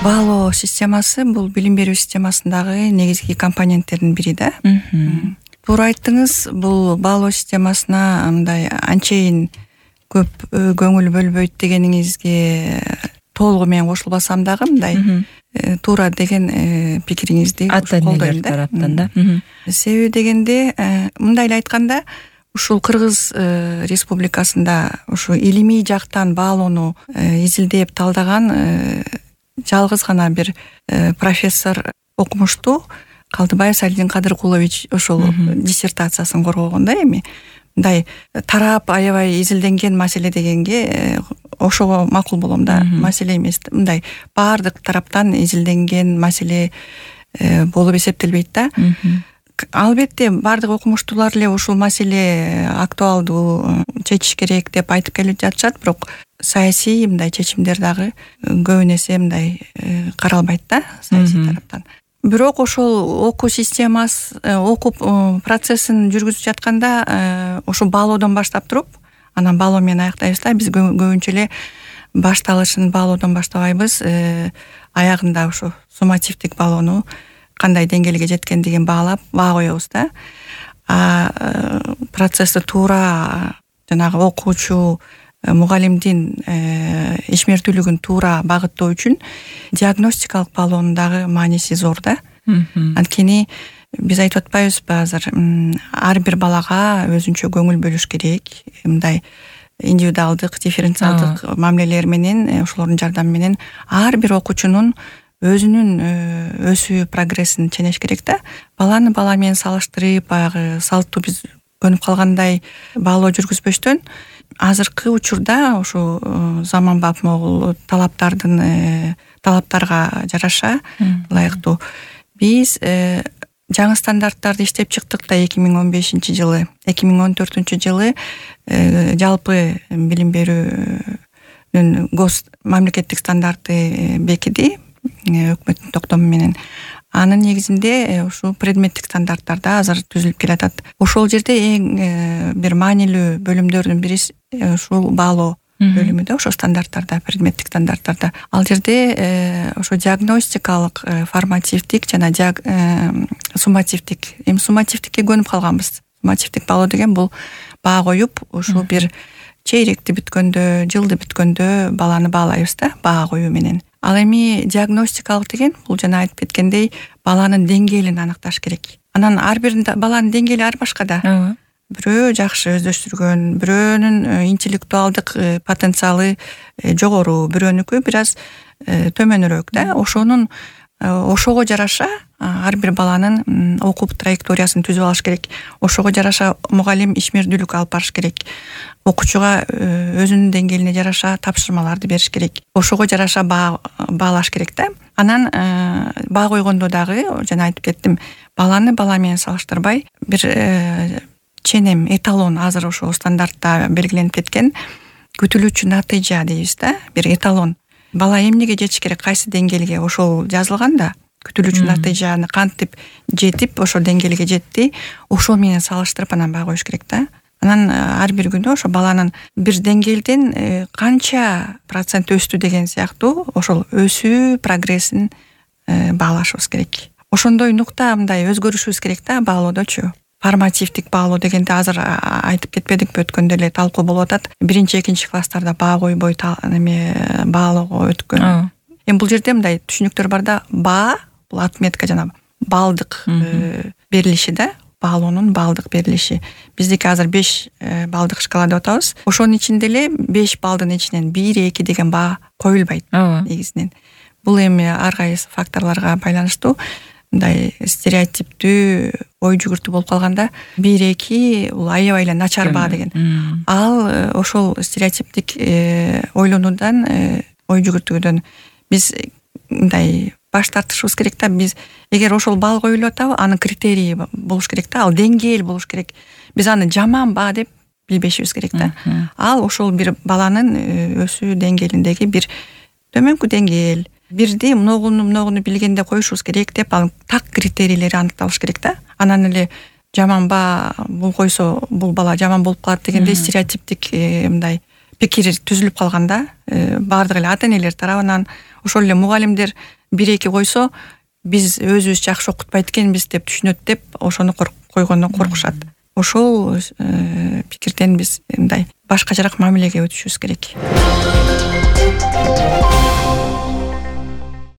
Баалоо системасы бул билим берүү системасындагы негизги компоненттердин бири да. Туура айттыңыз, бул баалоо системасына мындай анчейин көп көңүл бөлбөйт дегениңизге толугу менен кошулбасам дагы мындай туура деген пикириңизди колдойм да. Себеби дегенде мындай эле айтканда ушул Кыргыз республикасында ушу илимий жактан баалоону изилдеп талдаган жалгыз гана бир профессор окумуштуу Калтыбаев Салидин Кадыркулович ошол диссертациясын коргогон да. Эми мындай тарап аябай изилденген маселе дегенге ошого макул болом да. Маселе эмес, мындай баардык тараптан изилденген маселе болуп эсептелбейт да. Албетте баардык окумуштуулар эле ушул маселе актуалдуу, чечиш керек деп айтып келип жатышат, бирок саясий мындай чечимдер дагы көбүн эсе мындай каралбайт да саясий тараптан. Бирок ошол окуу системасы, окуу процессин жүргүзүп жатканда ошо баалоодон баштап туруп, анан баалоо менен аяктайбыз да. Биз көбүнчө эле башталышын баалоодон баштабайбыз, аягында ошо суммативдик баалоону кандай деңгээлге жеткендигин баалап баа коебуз да. Процессти туура жанагы окуучу мугалимдин ишмердүүлүгүн туура багыттоо үчүн диагностикалык баалоонун дагы мааниси зор да. Анткени биз айтып атпайбызбы азыр, ар бир балага өзүнчө көңүл бөлүш керек, мындай индивидуалдык, дифференциалдык мамилелер менен, ошолордун жардамы менен ар бир окуучунун өзүнүн өсүү прогрессин ченеш керек да. Баланы бала менен салыштырып, баягы салттуу биз көнүп калгандай баалоо жүргүзбөстөн, азыркы учурда ошо заманбап могул талаптарга жараша ылайыктуу биз жаңы стандарттарды иштеп чыктык да. 2015-жылы, 2014-жылы жалпы билим берүүнүн мамлекеттик стандарты бекиди өкмөттүн токтому менен. Анын негизинде ушул предметтик стандарттарда азыр түзүлүп келатат. Ошол жерде эң бир маанилүү бөлүмдөрдүн бири ушул баалоо бөлүмү да, ошо стандарттарда, предметтик стандарттарда. Ал жерде ошо диагностикалык, формативдик жана суммативдик. Эми суммативдикке көнүп калганбыз. Суммативдик баалоо деген бул баа коюп, ушул бир чейректи бүткөндө, жылды бүткөндө баланы баалайбыз да, баа коюу менен. Ал эми диагностикалык деген бул жана айтып кеткендей баланын деңгээлин аныкташ керек. Анан ар бир баланын деңгээли ар башка да. Бирөө жакшы өздөштүргөн, бирөөнүн интеллектуалдык потенциалы жогору, бирөөнүкү бир аз төмөнүрөөк да. Ошого жараша ар бир баланын окуу траекториясын түзүп алыш керек. Ошого жараша мугалим ишмердүүлүк алып барыш керек. Окуучуга өзүнүн деңгээлине жараша тапшырмаларды бериш керек. Ошого жараша баалаш керек да. Анан баа койгондо дагы жана айтып кеттим, баланы бала менен салыштырбай бир ченем, эталон, азыр ошо стандартта белгиленип кеткен күтүлүүчү натыйжа дейбиз да, бир эталон. Бала эмнеге жетиш керек, кайсы деңгээлге, ошол жазылган да. Күтүлүүчү натыйжаны кантип жетип, ошол деңгээлге жетти, ошол менен салыштырып анан баа коюш керек да. Анан ар бир күнү ошо баланын бир деңгээлден канча процент өстү деген сыяктуу ошол өсүү прогрессин баалашыбыз керек. Ошондой нукта мындай өзгөрүшүбүз керек да баалоодочу. Формативдик баалоо дегенде азыр айтып кетпедикпи, өткөндө эле талкуу болуп атат. 1-2 класстарда баа койбой баалоого өткөн. Эми бул жерде мындай түшүнүктөр бар да. Баа бул отметка жана балдык берилиши да. Баалоонун балдык берилиши. Биздики азыр 5 балдык шкала деп атабыз. Ошонун ичинде эле 5 балдын ичинен 1-2 деген баа коюлбайт негизинен. Бул эми ар кайсы факторлорго байланыштуу. Мындай стереотиптүү ой жүгүртүү болуп калганда 1-2 бул аябай эле начар баа деген. Ал ошол стереотиптик ойлонуудан, ой жүгүртүүдөн биз мындай баш тартышыбыз керек да. Биз эгер ошол баал коюлуп атабы, анын критерийи болуш керек да, ал деңгээл болуш керек. Биз аны жаман баа деп билбешибиз керек да. Ал ошол бир баланын өсүү деңгээлиндеги бир төмөнкү деңгээл. Бирди многуну билгенде коюшубуз керек деп, ал так критерийлери аныкталыш керек да. Анан эле жаман баа бул койсо бул бала жаман болуп калат дегенде стереотиптик мындай пикир түзүлүп калганда баардык эле ата энелер тарабынан ошол эле мугалимдер 1-2 койсо биз өзүбүз жакшы окутпайт экенбиз деп түшүнөт деп ошону койгондон коркушат. Ошол пикирден биз мындай башкачараак мамилеге өтүшүбүз керек.